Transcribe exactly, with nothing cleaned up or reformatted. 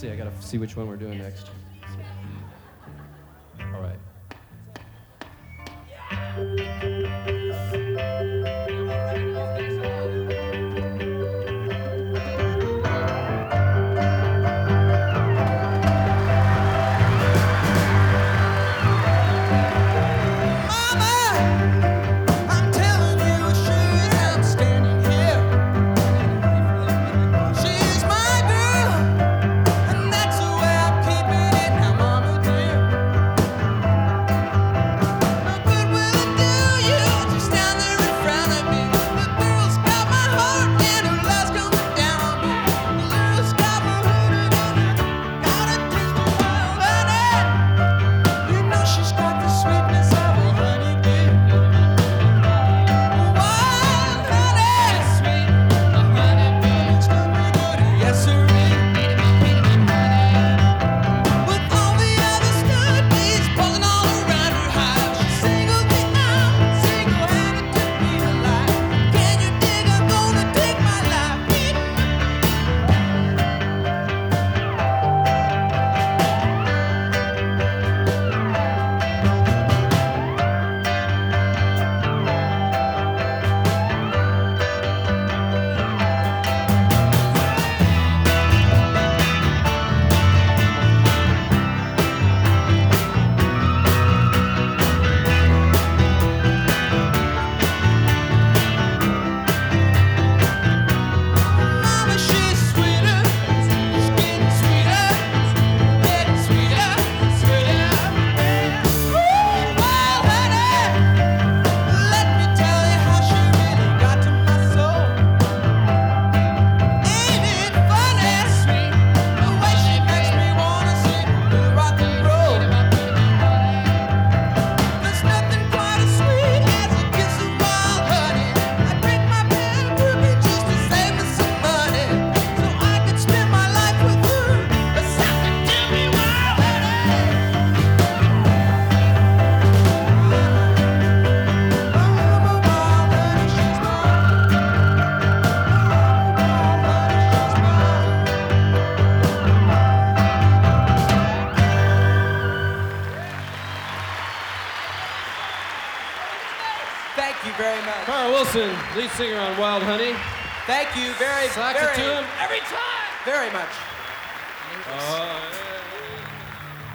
see, I gotta see which one we're doing next. All right. Thank you very much. Carl Wilson, lead singer on Wild Honey. Thank you very, Sax very, it to him every time. very much. Oh, yeah.